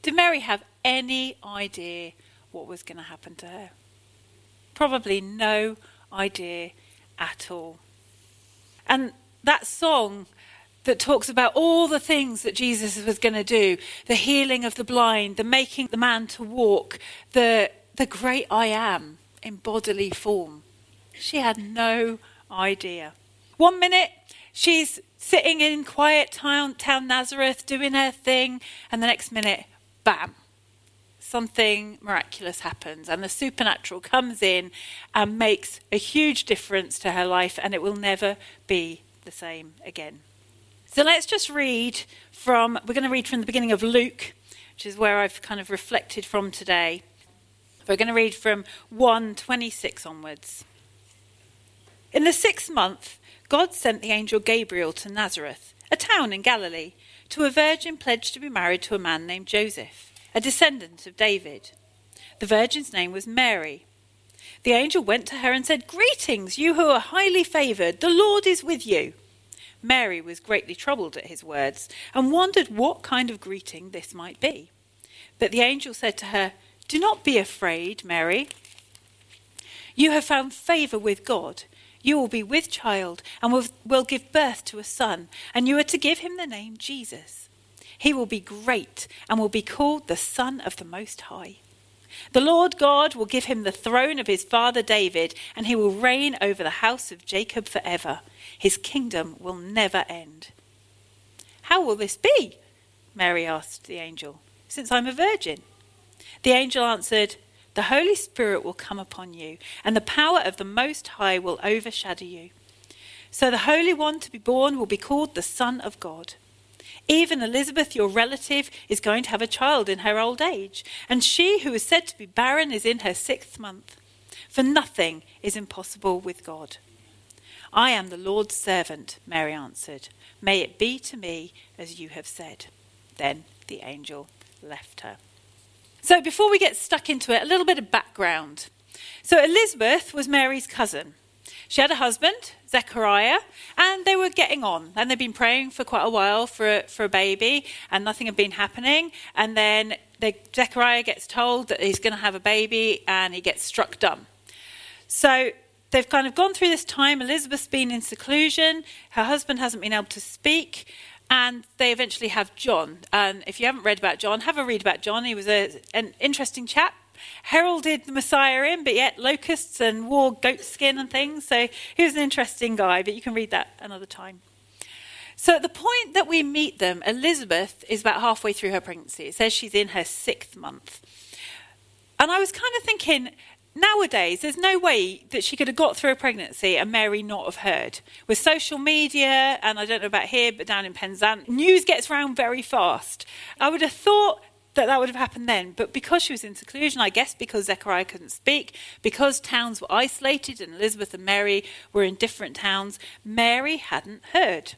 Did Mary have any idea what was going to happen to her? Probably no idea at all. And that song that talks about all the things that Jesus was going to do, the healing of the blind, the making the man to walk, the great I am in bodily form. She had no idea. 1 minute, she's sitting in quiet town Nazareth, doing her thing, and the next minute, bam, something miraculous happens, and the supernatural comes in and makes a huge difference to her life, and it will never be the same again. So let's just we're going to read from the beginning of Luke, which is where I've kind of reflected from today. We're going to read from 1:26 onwards. In the 6th month, God sent the angel Gabriel to Nazareth, a town in Galilee, to a virgin pledged to be married to a man named Joseph, a descendant of David. The virgin's name was Mary. The angel went to her and said, "Greetings, you who are highly favoured, the Lord is with you." Mary was greatly troubled at his words and wondered what kind of greeting this might be. But the angel said to her, "Do not be afraid, Mary. You have found favour with God. You will be with child and will give birth to a son, and you are to give him the name Jesus. He will be great and will be called the Son of the Most High. The Lord God will give him the throne of his father David, and he will reign over the house of Jacob forever. His kingdom will never end." "How will this be?" Mary asked the angel, "since I'm a virgin?" The angel answered, "The Holy Spirit will come upon you, and the power of the Most High will overshadow you. So the Holy One to be born will be called the Son of God. Even Elizabeth, your relative, is going to have a child in her old age, and she who is said to be barren is in her 6th month. For nothing is impossible with God." "I am the Lord's servant," Mary answered. "May it be to me as you have said." Then the angel left her. So before we get stuck into it, a little bit of background. So Elizabeth was Mary's cousin. She had a husband, Zechariah, and they were getting on. And they'd been praying for quite a while for a baby, and nothing had been happening. And then Zechariah gets told that he's going to have a baby, and he gets struck dumb. So they've kind of gone through this time. Elizabeth's been in seclusion. Her husband hasn't been able to speak. And they eventually have John. And if you haven't read about John, have a read about John. He was an interesting chap. Heralded the Messiah in, but yet locusts and wore goat skin and things. So he was an interesting guy, but you can read that another time. So at the point that we meet them, Elizabeth is about halfway through her pregnancy. It says she's in her 6th month. And I was kind of thinking, nowadays, there's no way that she could have got through a pregnancy and Mary not have heard. With social media, and I don't know about here, but down in Penzance, news gets around very fast. I would have thought that would have happened then, but because she was in seclusion, I guess because Zechariah couldn't speak, because towns were isolated and Elizabeth and Mary were in different towns, Mary hadn't heard.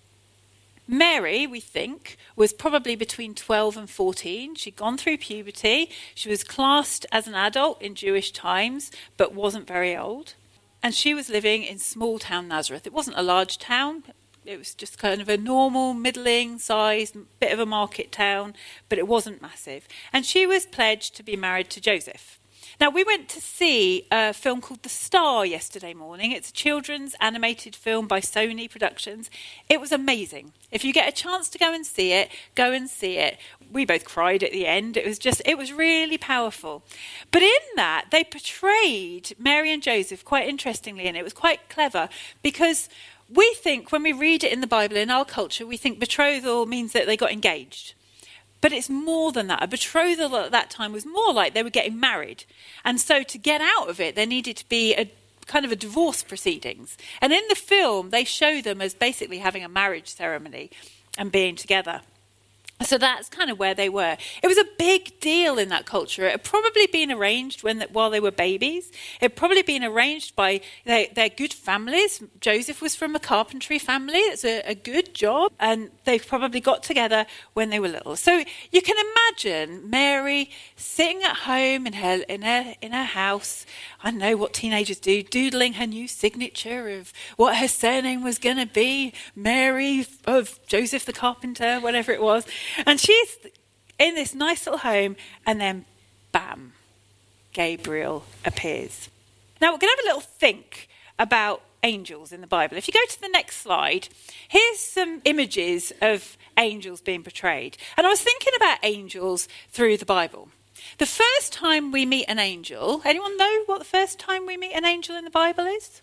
Mary, we think, was probably between 12 and 14. She'd gone through puberty. She was classed as an adult in Jewish times, but wasn't very old. And she was living in small town Nazareth. It wasn't a large town. It was just kind of a normal, middling sized, bit of a market town, but it wasn't massive. And she was pledged to be married to Joseph. Now, we went to see a film called The Star yesterday morning. It's a children's animated film by Sony Productions. It was amazing. If you get a chance to go and see it, go and see it. We both cried at the end. It was really powerful. But in that, they portrayed Mary and Joseph quite interestingly, and it was quite clever because we think when we read it in the Bible, in our culture, we think betrothal means that they got engaged. But it's more than that. A betrothal at that time was more like they were getting married. And so to get out of it, there needed to be a kind of a divorce proceedings. And in the film, they show them as basically having a marriage ceremony and being together. So that's kind of where they were. It was a big deal in that culture. It had probably been arranged while they were babies. It had probably been arranged by their good families. Joseph was from a carpentry family. It's a good job. And they probably got together when they were little. So you can imagine Mary sitting at home in her house. I don't know what teenagers do, doodling her new signature of what her surname was going to be. Mary of Joseph the carpenter, whatever it was. And she's in this nice little home, and then bam, Gabriel appears. Now we're going to have a little think about angels in the Bible. If you go to the next slide, here's some images of angels being portrayed. And I was thinking about angels through the Bible. The first time we meet an angel, anyone know what the first time we meet an angel in the Bible is?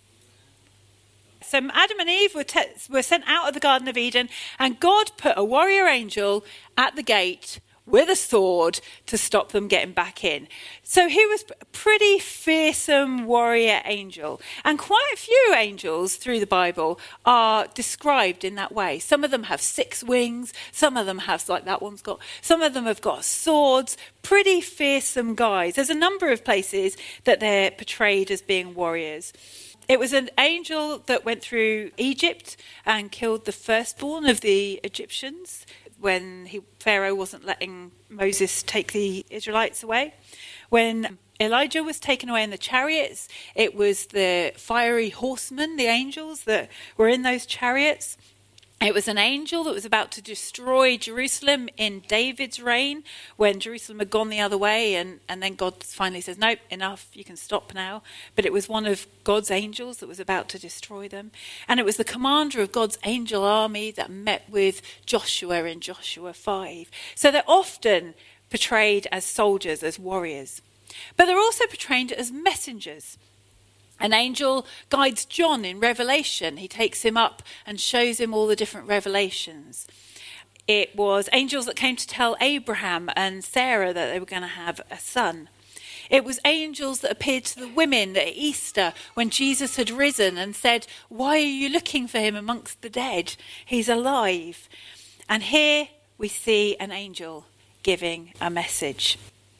So Adam and Eve were sent out of the Garden of Eden, and God put a warrior angel at the gate with a sword to stop them getting back in. So he was a pretty fearsome warrior angel. And quite a few angels through the Bible are described in that way. Some of them have 6 wings. Some of them have, like that one's got, some of them have got swords. Pretty fearsome guys. There's a number of places that they're portrayed as being warriors. It was an angel that went through Egypt and killed the firstborn of the Egyptians when Pharaoh wasn't letting Moses take the Israelites away. When Elijah was taken away in the chariots, it was the fiery horsemen, the angels that were in those chariots. It was an angel that was about to destroy Jerusalem in David's reign when Jerusalem had gone the other way, and then God finally says, nope, enough, you can stop now. But it was one of God's angels that was about to destroy them. And it was the commander of God's angel army that met with Joshua in Joshua 5. So they're often portrayed as soldiers, as warriors. But they're also portrayed as messengers. An angel guides John in Revelation. He takes him up and shows him all the different revelations. It was angels that came to tell Abraham and Sarah that they were going to have a son. It was angels that appeared to the women at Easter when Jesus had risen and said, why are you looking for him amongst the dead? He's alive. And here we see an angel giving a message.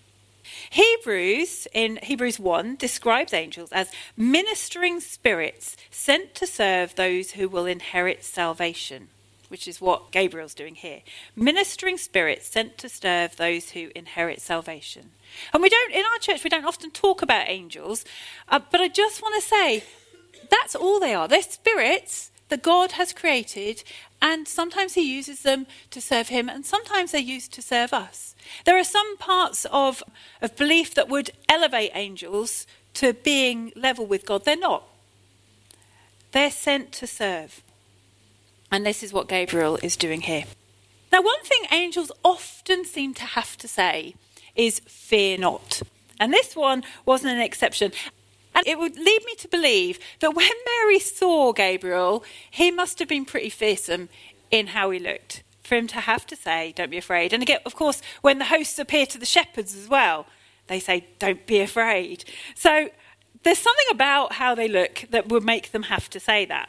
Hebrews, in Hebrews 1, describes angels as ministering spirits sent to serve those who will inherit salvation, which is what Gabriel's doing here. Ministering spirits sent to serve those who inherit salvation. And in our church, we don't often talk about angels, but I just want to say, that's all they are. They're spirits that God has created, and sometimes he uses them to serve him, and sometimes they're used to serve us. There are some parts of belief that would elevate angels to being level with God. They're not. They're sent to serve. And this is what Gabriel is doing here. Now, one thing angels often seem to have to say is, fear not. And this one wasn't an exception. And it would lead me to believe that when Mary saw Gabriel, he must have been pretty fearsome in how he looked, for him to have to say, don't be afraid. And again, of course, when the hosts appear to the shepherds as well, they say, don't be afraid. So there's something about how they look that would make them have to say that.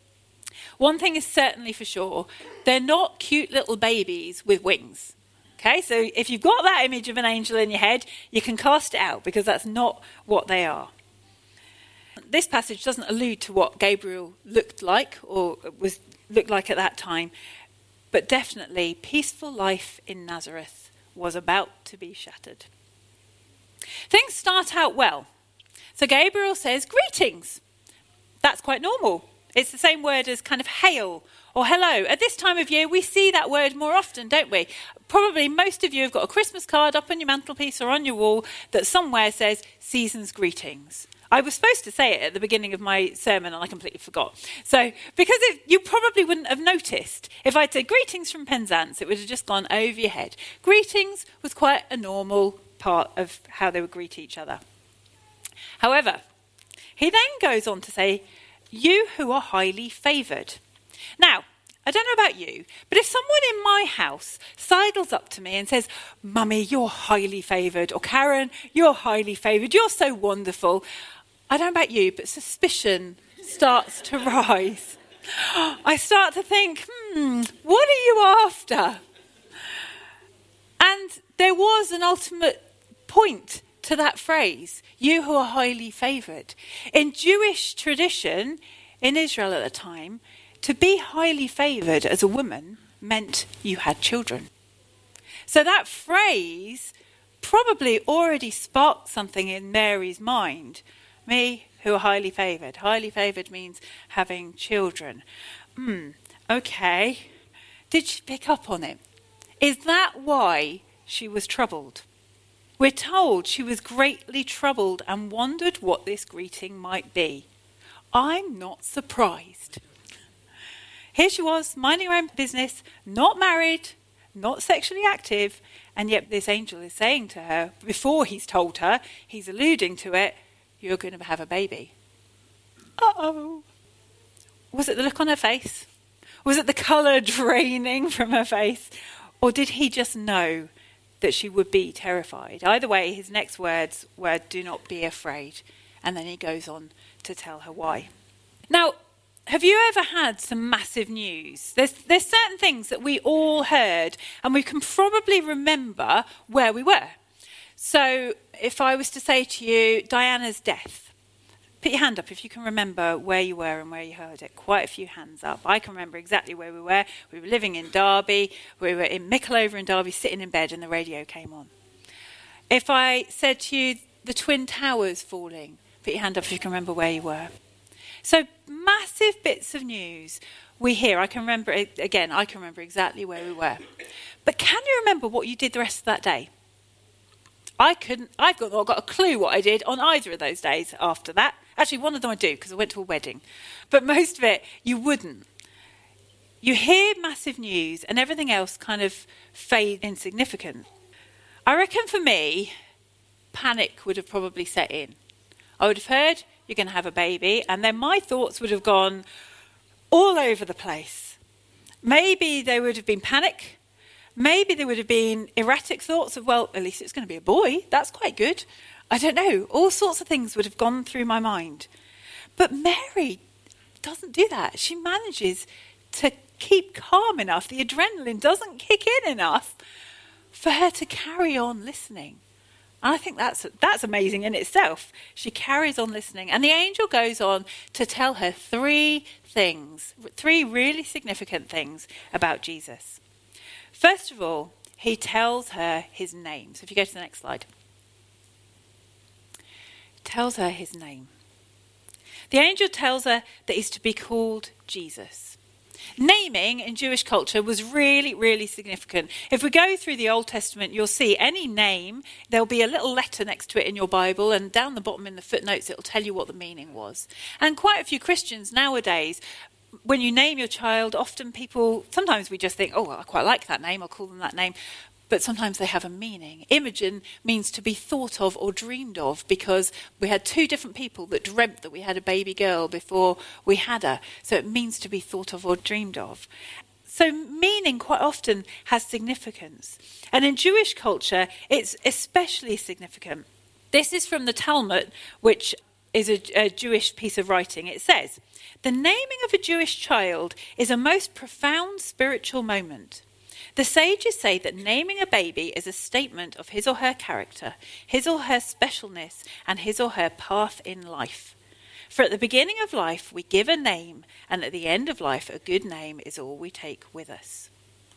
One thing is certainly for sure, they're not cute little babies with wings. Okay, so if you've got that image of an angel in your head, you can cast it out, because that's not what they are. This passage doesn't allude to what Gabriel looked like or looked like at that time, but definitely peaceful life in Nazareth was about to be shattered. Things start out well. So Gabriel says, greetings. That's quite normal. It's the same word as kind of hail or hello. At this time of year, we see that word more often, don't we? Probably most of you have got a Christmas card up on your mantelpiece or on your wall that somewhere says, season's greetings. I was supposed to say it at the beginning of my sermon and I completely forgot. So, because you probably wouldn't have noticed. If I'd said greetings from Penzance, it would have just gone over your head. Greetings was quite a normal part of how they would greet each other. However, he then goes on to say, you who are highly favoured. Now, I don't know about you, but if someone in my house sidles up to me and says, Mummy, you're highly favoured, or Karen, you're highly favoured, you're so wonderful, I don't know about you, but suspicion starts to rise. I start to think, what are you after? And there was an ultimate point to that phrase, you who are highly favoured. In Jewish tradition, in Israel at the time, to be highly favoured as a woman meant you had children. So that phrase probably already sparked something in Mary's mind. Me, who are highly favoured. Highly favoured means having children. Okay. Did she pick up on it? Is that why she was troubled? We're told she was greatly troubled and wondered what this greeting might be. I'm not surprised. Here she was, minding her own business, not married, not sexually active, and yet this angel is saying to her, before he's told her, he's alluding to it, you're going to have a baby. Uh-oh. Was it the look on her face? Was it the colour draining from her face? Or did he just know that she would be terrified? Either way, his next words were, do not be afraid. And then he goes on to tell her why. Now, have you ever had some massive news? There's certain things that we all heard, and we can probably remember where we were. So if I was to say to you, Diana's death, put your hand up if you can remember where you were and where you heard it. Quite a few hands up. I can remember exactly where we were. We were living in Derby. We were in Mickleover in Derby, sitting in bed, and the radio came on. If I said to you, the Twin Towers falling, put your hand up if you can remember where you were. So massive bits of news we hear. I can remember it again. I can remember exactly where we were. But can you remember what you did the rest of that day? I couldn't. I've not got a clue what I did on either of those days after that. Actually, one of them I do because I went to a wedding. But most of it, you wouldn't. You hear massive news and everything else kind of fade insignificant. I reckon for me, panic would have probably set in. I would have heard you're going to have a baby, and then my thoughts would have gone all over the place. Maybe there would have been panic. Maybe there would have been erratic thoughts of, well, at least it's going to be a boy. That's quite good. I don't know. All sorts of things would have gone through my mind. But Mary doesn't do that. She manages to keep calm enough. The adrenaline doesn't kick in enough for her to carry on listening. And I think that's amazing in itself. She carries on listening. And the angel goes on to tell her three really significant things about Jesus. First of all, he tells her his name. So if you go to the next slide. Tells her his name. The angel tells her that he's to be called Jesus. Naming in Jewish culture was really, really significant. If we go through the Old Testament, you'll see any name, there'll be a little letter next to it in your Bible, and down the bottom in the footnotes, it'll tell you what the meaning was. And quite a few Christians nowadays, when you name your child, sometimes we just think, oh, I quite like that name, I'll call them that name. But sometimes they have a meaning. Imogen means to be thought of or dreamed of, because we had two different people that dreamt that we had a baby girl before we had her. So it means to be thought of or dreamed of. So meaning quite often has significance. And in Jewish culture, it's especially significant. This is from the Talmud, which is a Jewish piece of writing. It says, the naming of a Jewish child is a most profound spiritual moment. The sages say that naming a baby is a statement of his or her character, his or her specialness, and his or her path in life. For at the beginning of life, we give a name, and at the end of life, a good name is all we take with us.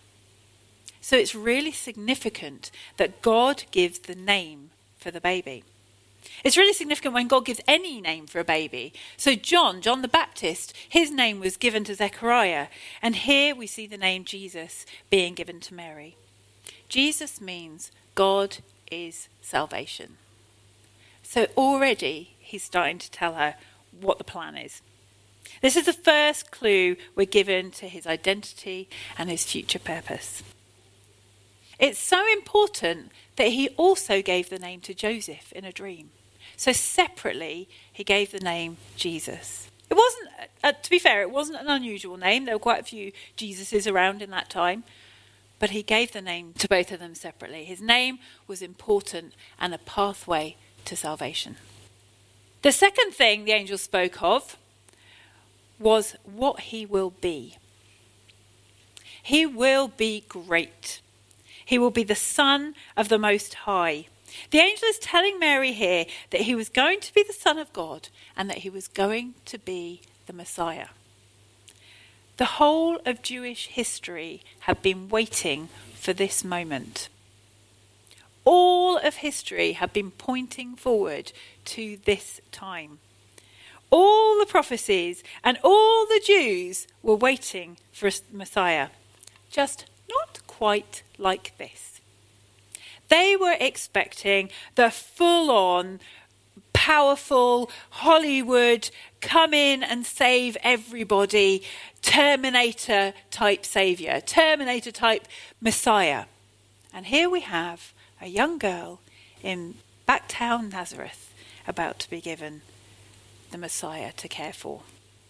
So it's really significant that God gives the name for the baby. It's really significant when God gives any name for a baby. So John the Baptist, his name was given to Zechariah. And here we see the name Jesus being given to Mary. Jesus means God is salvation. So already he's starting to tell her what the plan is. This is the first clue we're given to his identity and his future purpose. It's so important that he also gave the name to Joseph in a dream. So separately, he gave the name Jesus. It wasn't, to be fair, it wasn't an unusual name. There were quite a few Jesuses around in that time. But he gave the name to both of them separately. His name was important and a pathway to salvation. The second thing the angel spoke of was what he will be. He will be great. He will be the Son of the Most High. The angel is telling Mary here that he was going to be the Son of God and that he was going to be the Messiah. The whole of Jewish history had been waiting for this moment. All of history had been pointing forward to this time. All the prophecies and all the Jews were waiting for a Messiah. Just Not quite like this. They were expecting the full-on, powerful Hollywood, come in and save everybody, Terminator-type saviour, Terminator-type Messiah. And here we have a young girl in Backtown Nazareth about to be given the Messiah to care for.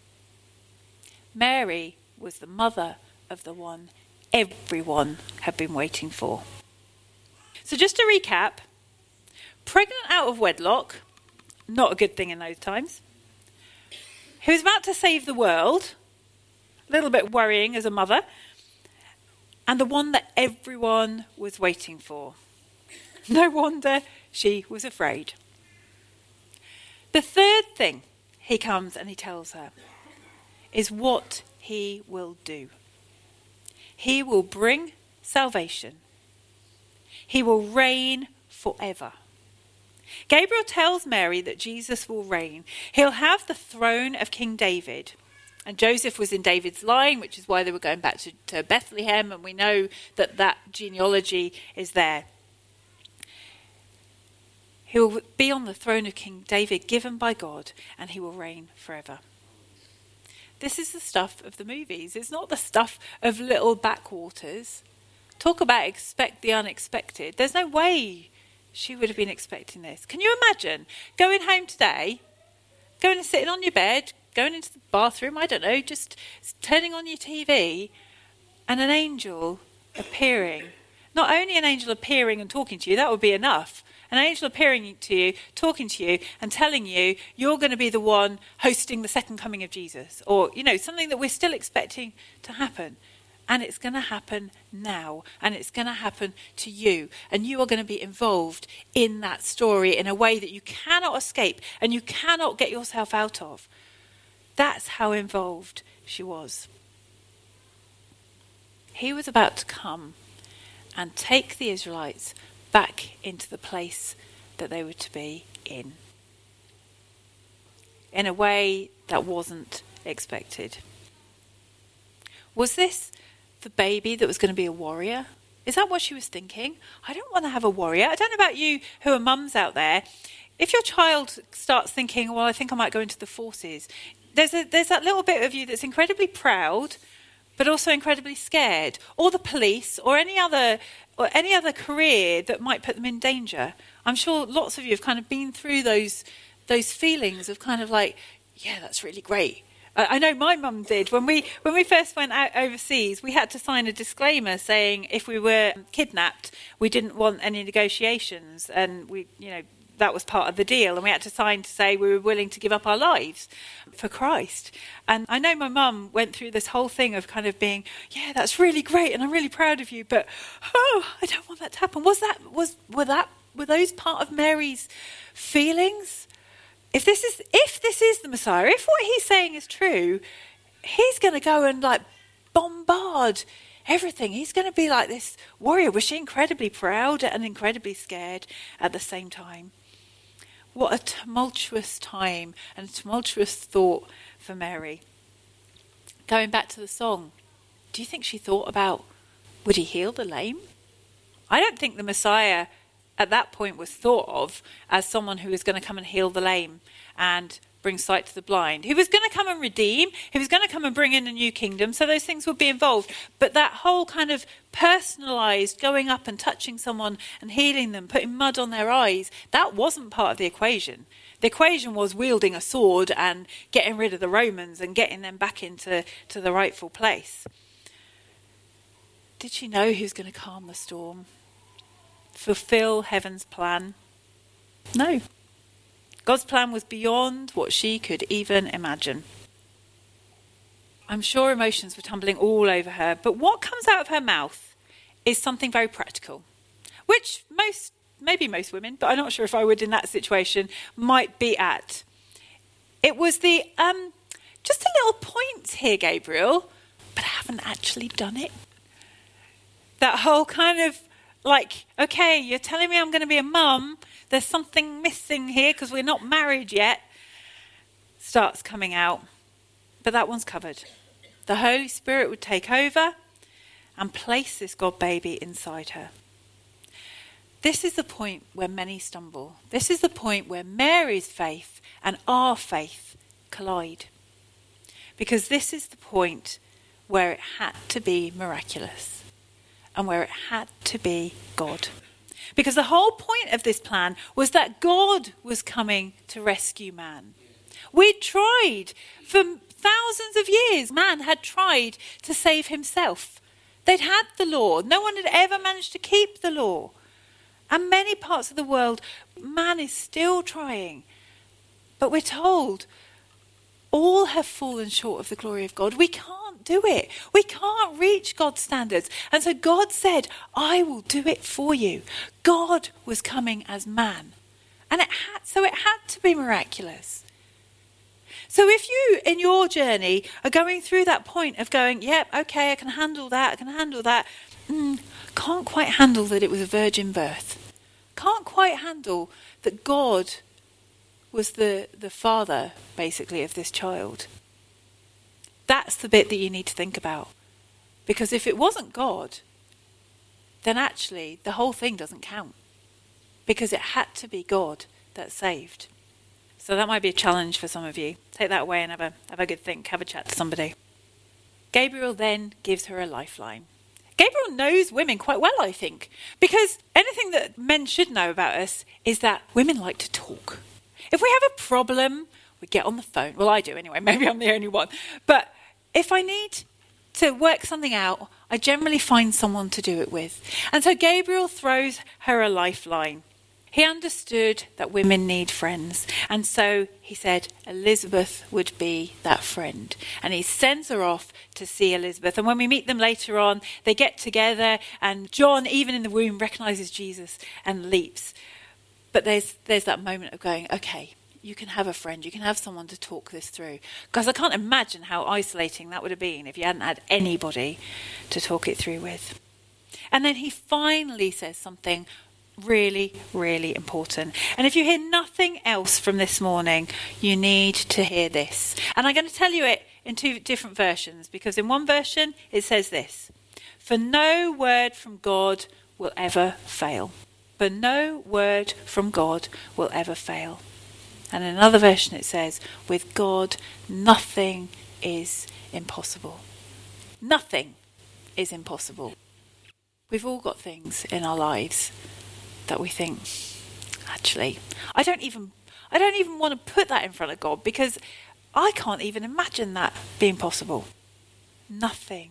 Mary was the mother of the one everyone had been waiting for. So just to recap, pregnant out of wedlock, not a good thing in those times. Who was about to save the world, a little bit worrying as a mother, and the one that everyone was waiting for. No wonder she was afraid. The third thing he comes and he tells her is what he will do. He will bring salvation. He will reign forever. Gabriel tells Mary that Jesus will reign. He'll have the throne of King David. And Joseph was in David's line, which is why they were going back to Bethlehem, and we know that genealogy is there. He will be on the throne of King David, given by God, and he will reign forever. This is the stuff of the movies. It's not the stuff of little backwaters. Talk about expect the unexpected. There's no way she would have been expecting this. Can you imagine going home today, going and sitting on your bed, going into the bathroom, I don't know, just turning on your TV, and an angel appearing. Not only an angel appearing and talking to you, that would be enough. An angel appearing to you, talking to you, and telling you you're going to be the one hosting the second coming of Jesus. Or, something that we're still expecting to happen. And it's going to happen now. And it's going to happen to you. And you are going to be involved in that story in a way that you cannot escape and you cannot get yourself out of. That's how involved she was. He was about to come and take the Israelites back into the place that they were to be in a way that wasn't expected. Was this the baby that was going to be a warrior? Is that what she was thinking? I don't want to have a warrior. I don't know about you who are mums out there. If your child starts thinking, well, I think I might go into the forces, there's that little bit of you that's incredibly proud, but also incredibly scared, or the police, or any other career that might put them in danger. I'm sure lots of you have kind of been through those feelings of kind of like, yeah, that's really great. I know my mum did. When we first went out overseas, we had to sign a disclaimer saying if we were kidnapped, we didn't want any negotiations, and that was part of the deal, and we had to sign to say we were willing to give up our lives for Christ. And I know my mum went through this whole thing of kind of being, yeah, that's really great, and I'm really proud of you, but I don't want that to happen. Were those part of Mary's feelings? If this is the Messiah, if what he's saying is true, he's going to go and bombard everything. He's going to be like this warrior. Was she incredibly proud and incredibly scared at the same time? What a tumultuous time and a tumultuous thought for Mary. Going back to the song, do you think she thought about, would he heal the lame? I don't think the Messiah at that point was thought of as someone who was going to come and heal the lame and bring sight to the blind. He was going to come and redeem. He was going to come and bring in a new kingdom. So those things would be involved. But that whole kind of personalised going up and touching someone and healing them, putting mud on their eyes, that wasn't part of the equation. The equation was wielding a sword and getting rid of the Romans and getting them back into the rightful place. Did she know he was going to calm the storm? Fulfill heaven's plan? No. God's plan was beyond what she could even imagine. I'm sure emotions were tumbling all over her, but what comes out of her mouth is something very practical, which maybe most women, but I'm not sure if I would in that situation, might be at. It was the, just a little point here, Gabriel, but I haven't actually done it. That whole kind of okay, you're telling me I'm going to be a mum, there's something missing here because we're not married yet, starts coming out. But that one's covered. The Holy Spirit would take over and place this God baby inside her. This is the point where many stumble. This is the point where Mary's faith and our faith collide. Because this is the point where it had to be miraculous and where it had to be God. Because the whole point of this plan was that God was coming to rescue man. We'd tried for thousands of years. Man had tried to save himself. They'd had the law. No one had ever managed to keep the law. And many parts of the world, man is still trying. But we're told all have fallen short of the glory of God. We can't do it. We can't reach God's standards. And so God said, I will do it for you. God was coming as man. And it had to be miraculous. So if you, in your journey, are going through that point of going, yep, okay, I can handle that, can't quite handle that it was a virgin birth, can't quite handle that God was the father, basically, of this child, that's the bit that you need to think about. Because if it wasn't God, then actually the whole thing doesn't count. Because it had to be God that saved. So that might be a challenge for some of you. Take that away and have a good think. Have a chat to somebody. Gabriel then gives her a lifeline. Gabriel knows women quite well, I think. Because anything that men should know about us is that women like to talk. If we have a problem, we get on the phone. Well, I do anyway. Maybe I'm the only one. But if I need to work something out, I generally find someone to do it with. And so Gabriel throws her a lifeline. He understood that women need friends. And so he said Elizabeth would be that friend. And he sends her off to see Elizabeth. And when we meet them later on, they get together. And John, even in the womb, recognises Jesus and leaps. But there's that moment of going, okay, you can have a friend. You can have someone to talk this through. Because I can't imagine how isolating that would have been if you hadn't had anybody to talk it through with. And then he finally says something really, really important. And if you hear nothing else from this morning, you need to hear this. And I'm going to tell you it in two different versions, because in one version it says this: for no word from God will ever fail. For no word from God will ever fail. And in another version it says, with God nothing is impossible. Nothing is impossible. We've all got things in our lives that we think, actually, I don't even want to put that in front of God, because I can't even imagine that being possible. Nothing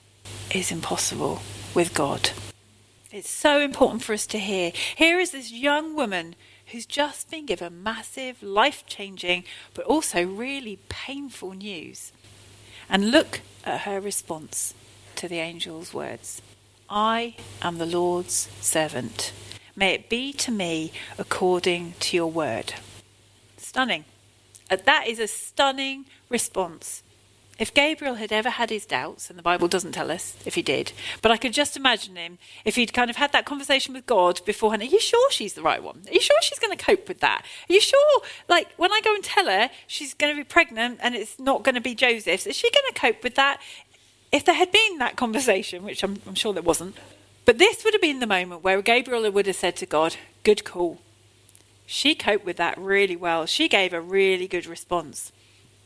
is impossible with God. It's so important for us to hear. Here is this young woman who's just been given massive, life-changing, but also really painful news. And look at her response to the angel's words. I am the Lord's servant. May it be to me according to your word. Stunning. That is a stunning response. If Gabriel had ever had his doubts, and the Bible doesn't tell us if he did, but I could just imagine him, if he'd kind of had that conversation with God beforehand, are you sure she's the right one? Are you sure she's going to cope with that? Are you sure, like, when I go and tell her she's going to be pregnant and it's not going to be Joseph's, is she going to cope with that? If there had been that conversation, which I'm sure there wasn't, but this would have been the moment where Gabriel would have said to God, good call. She coped with that really well. She gave a really good response.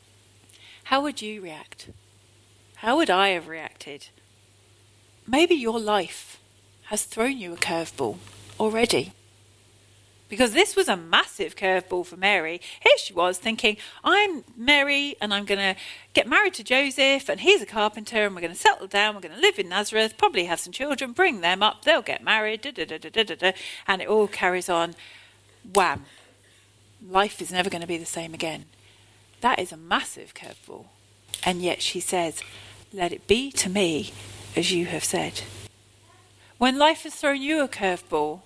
How would you react? How would I have reacted? Maybe your life has thrown you a curveball already. Because this was a massive curveball for Mary. Here she was thinking, I'm Mary and I'm going to get married to Joseph and he's a carpenter and we're going to settle down, we're going to live in Nazareth, probably have some children, bring them up, they'll get married, and it all carries on. Wham. Life is never going to be the same again. That is a massive curveball. And yet she says, let it be to me as you have said. When life has thrown you a curveball,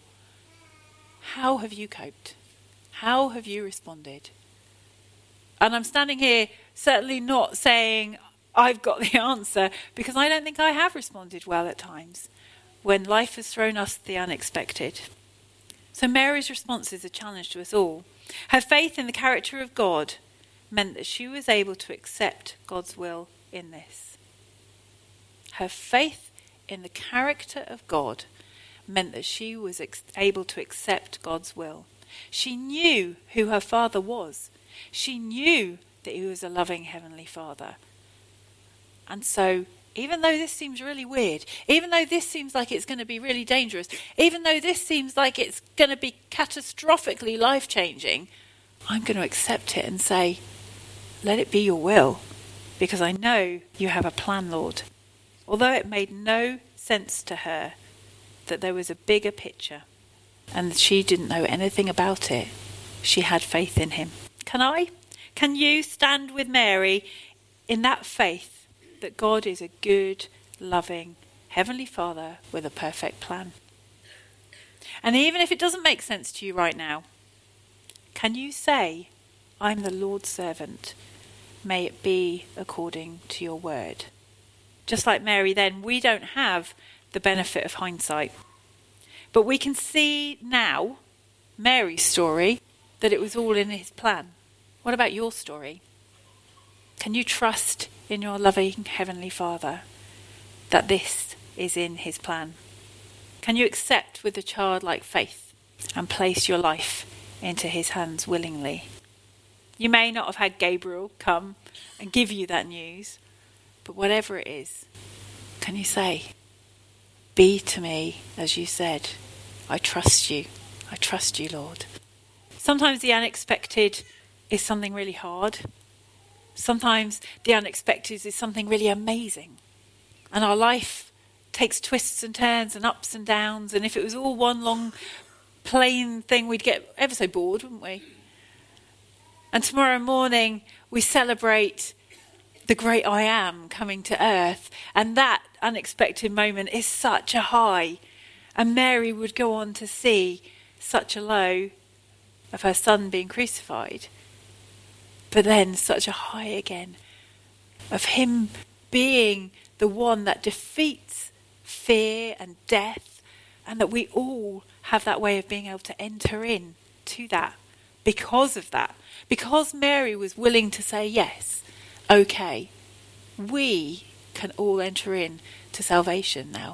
how have you coped? How have you responded? And I'm standing here certainly not saying I've got the answer, because I don't think I have responded well at times when life has thrown us the unexpected. So Mary's response is a challenge to us all. Her faith in the character of God meant that she was able to accept God's will in this. Her faith in the character of God meant that she was able to accept God's will. She knew who her Father was. She knew that he was a loving Heavenly Father. And so, even though this seems really weird, even though this seems like it's going to be really dangerous, even though this seems like it's going to be catastrophically life-changing, I'm going to accept it and say, let it be your will, because I know you have a plan, Lord. Although it made no sense to her that there was a bigger picture and she didn't know anything about it, she had faith in him. Can you stand with Mary in that faith that God is a good, loving Heavenly Father with a perfect plan? And even if it doesn't make sense to you right now, can you say, I'm the Lord's servant, may it be according to your word? Just like Mary then, we don't have the benefit of hindsight. But we can see now, Mary's story, that it was all in his plan. What about your story? Can you trust in your loving Heavenly Father that this is in his plan? Can you accept with a childlike faith and place your life into his hands willingly? You may not have had Gabriel come and give you that news, but whatever it is, can you say, be to me as you said, I trust you, Lord. Sometimes the unexpected is something really hard. Sometimes the unexpected is something really amazing. And our life takes twists and turns and ups and downs, and if it was all one long plain thing, we'd get ever so bored, wouldn't we? And tomorrow morning we celebrate the great I Am coming to earth, and that unexpected moment is such a high. And Mary would go on to see such a low of her son being crucified, but then such a high again of him being the one that defeats fear and death, and that we all have that way of being able to enter in to that because of that. Because Mary was willing to say yes, okay, we can all enter in to salvation now.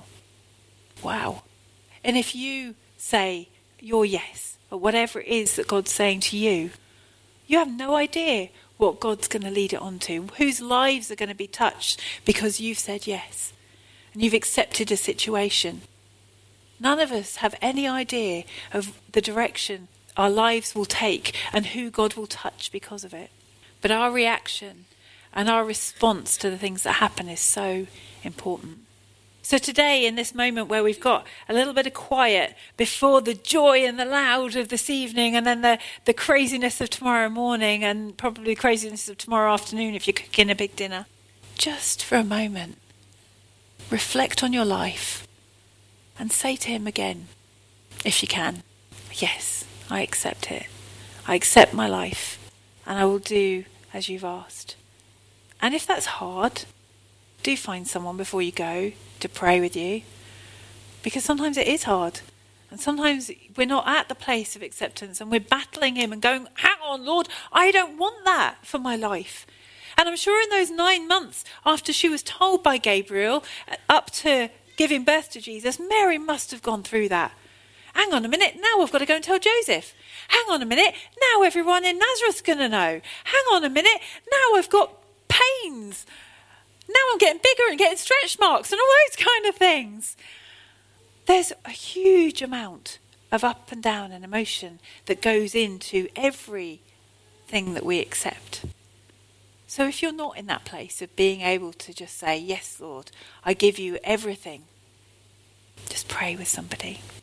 Wow. And if you say your yes, or whatever it is that God's saying to you, you have no idea what God's going to lead it on to, whose lives are going to be touched because you've said yes and you've accepted a situation. None of us have any idea of the direction our lives will take and who God will touch because of it. But our reaction and our response to the things that happen is so important. So today, in this moment where we've got a little bit of quiet before the joy and the loud of this evening, and then the craziness of tomorrow morning, and probably the craziness of tomorrow afternoon if you're cooking a big dinner, just for a moment, reflect on your life and say to him again, if you can, yes, I accept it. I accept my life, and I will do as you've asked. And if that's hard, do find someone before you go to pray with you, because sometimes it is hard, and sometimes we're not at the place of acceptance and we're battling him and going, hang on, Lord, I don't want that for my life. And I'm sure in those 9 months after she was told by Gabriel up to giving birth to Jesus, Mary must have gone through that. Hang on a minute, now I've got to go and tell Joseph. Hang on a minute, now everyone in Nazareth's going to know. Hang on a minute, now I've got pains. Now I'm getting bigger and getting stretch marks and all those kind of things. There's a huge amount of up and down and emotion that goes into everything that we accept. So if you're not in that place of being able to just say, yes, Lord, I give you everything, just pray with somebody.